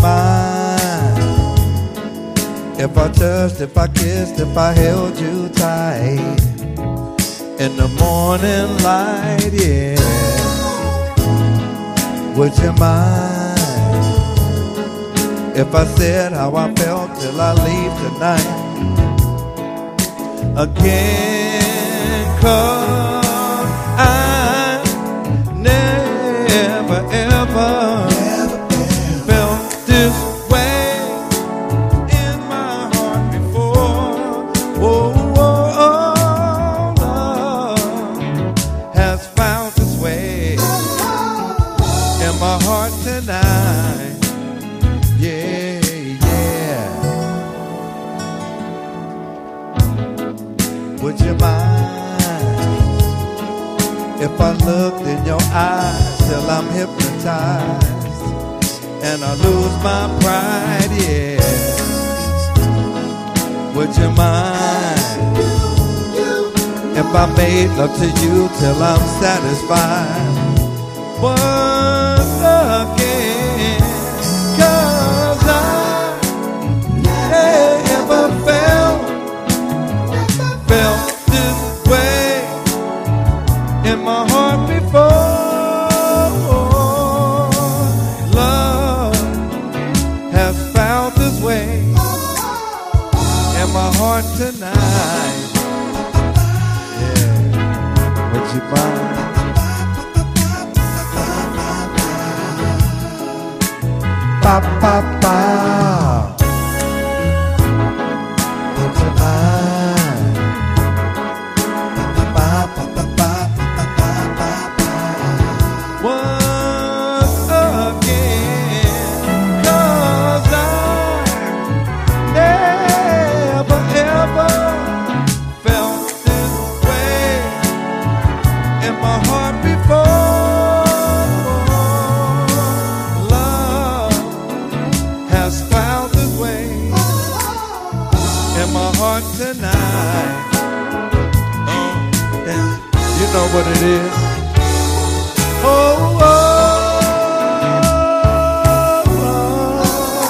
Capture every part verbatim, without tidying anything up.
mine? If I touched, if I kissed, if I held you tight in the morning light, yeah. Would you mind if I said how I felt till I leave tonight? Again, 'cause I never ever felt this way in my heart before. Oh, oh, oh, love has found its way in my heart tonight. Yeah, yeah. Would you mind if I looked in your eyes till I'm hypnotized and I lose my pride? Yeah. Would you mind if I made love to you till I'm satisfied? Once again, 'cause I never felt felt this way in my heart before. Love has found this way in my heart tonight. Yeah, would you mind? Ba ba ba. Would you mind? Ba ba ba ba ba ba ba ba. Once again, 'cause I never ever felt this way in my heart before. Love has found its way in my heart tonight. Oh, and you know what it is. Oh, oh, oh,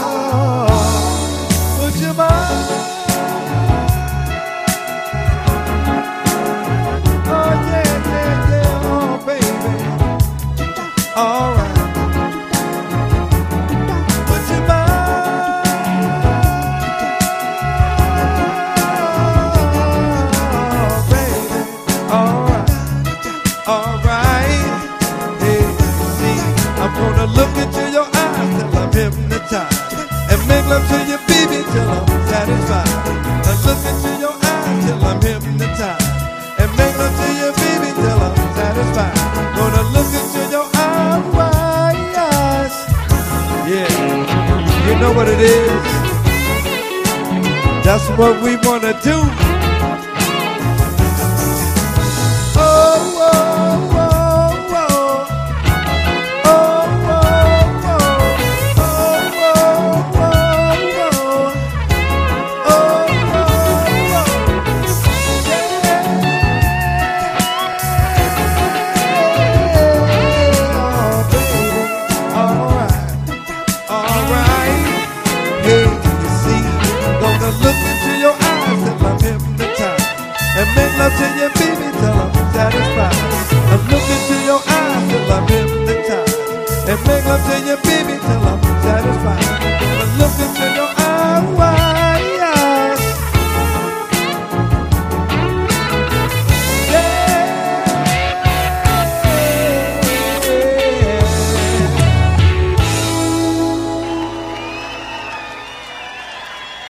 oh. Would you mind? Oh, yeah, yeah, yeah, oh, baby. All right. Would you mind? Oh, baby. All right. All right. Hey, see, I'm gonna look into your eyes till I'm hypnotized and make love to you, baby, till I'm satisfied. And look into your eyes till I'm hypnotized and make love to you, baby, till I'm satisfied. Gonna look into your eyes. Yeah, you know what it is. That's what we wanna do. Oh, oh, oh, oh. Oh, oh, oh. Oh, oh, oh, oh. Oh, oh, oh. Yeah. Oh, baby. All right. All right. Hey, you see, gonna look into your eyes till I'm hypnotized and make love to you, baby, till I'm satisfied. I'm looking into your eyes till I'm hypnotized and make love to you, baby, till I'm